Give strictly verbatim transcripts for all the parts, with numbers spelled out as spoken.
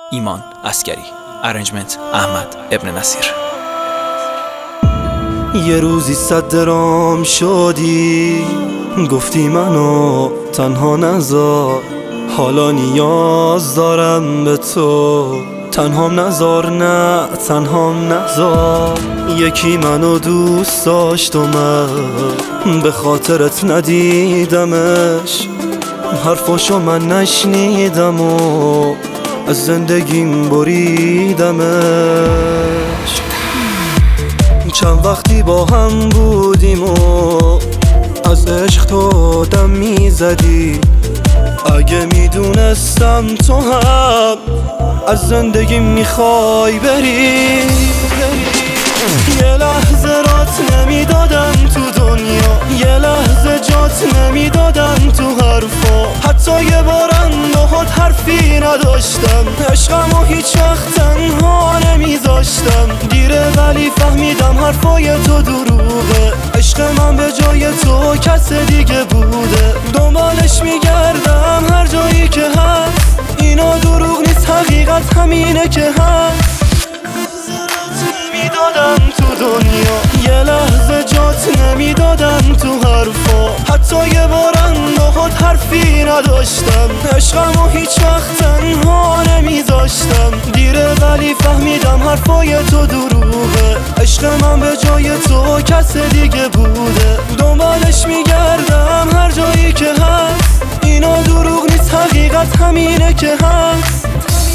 ایمان عسکری. ارنجمنت احمد ابن نصیر. یه روزی صد درام شدی، گفتی منو تنها نذار، حالا نیاز دارم به تو، تنهام نذار، نه تنهام نذار. یکی منو دوست داشت و من به خاطرت ندیدمش، حرفاشو من نشنیدم و از زندگیم بریدمش. چند وقتی با هم بودیم و از عشق تو دم میزدی، اگه میدونستم تو هم از زندگی میخوای بری. یه لحظه رات نمیدادم تو دنیا، یه لحظه جات نمیدادم تو حرفا، حتی یه بارم باهات حرفی نداشتم، عشقمو هیچ وقت تنها نمیذاشتم. دیره ولی فهمیدم حرفای تو دروغه، عشق من به جای تو کس دیگه بوده. دنبالش میگردم هر جایی که هست، اینا دروغ نیست، حقیقت همینه که هست. نمیدادم تو دنیا، یه لحظه جات نمیدادم تو حرفا، حتی یه بارم باهات حرفی نداشتم، عشقمو هیچ وقت تنها نمیذاشتم. دیره ولی فهمیدم حرفای تو دروغه، عشق من به جای تو کس دیگه بوده. دنبالش میگردم هر جایی که هست، اینا دروغ نیست، حقیقت همینه که هست.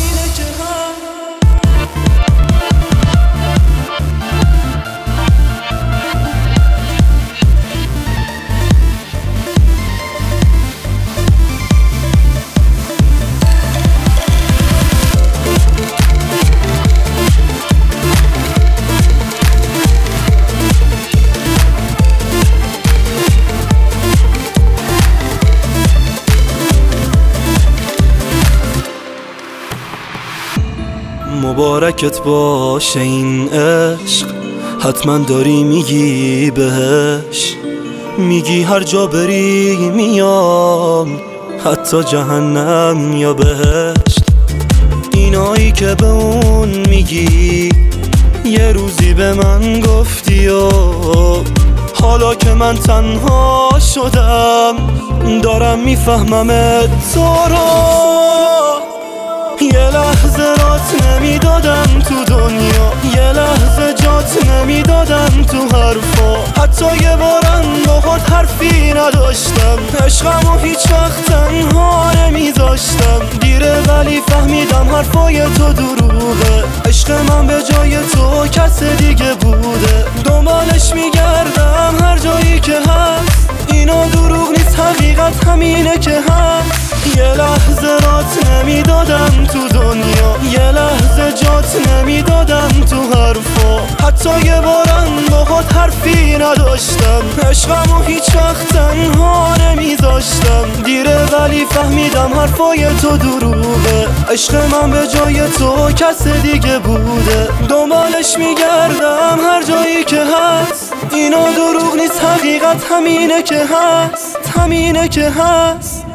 مبارکت باشه این عشق، حتما داری میگی بهش، میگی هر جا بری میام، حتی جهنم یا بهشت. اینایی که به اون میگی یه روزی به من گفتی و حالا که من تنها شدم دارم میفهمم تو رو. یه لحظه رات نمیدادم تو دنیا، یه لحظه جات نمیدادم تو حرفا، حتی یه بارم باهات حرفی نداشتم، عشقمو هیچ وقت تنها نمیذاشتم. دیره ولی فهمیدم حرفای تو دروغه، عشق من به جای تو کس دیگه بوده. دنبالش میگردم هر جایی که هست، اینا دروغ نیست، حقیقت همینه که هست. یه لحظه رات نمیدادم تو دنیا، یه لحظه جات نمیدادم تو حرفا، حتی یه بارم باهات حرفی نداشتم، عشقمو هیچ وقت تنها نمیذاشتم. دیره ولی فهمیدم حرفای تو دروغه، عشق من به جای تو کس دیگه بوده. دنبالش میگردم هر جایی که هست، اینا دروغ نیست، حقیقت همینه که هست، همینه که هست.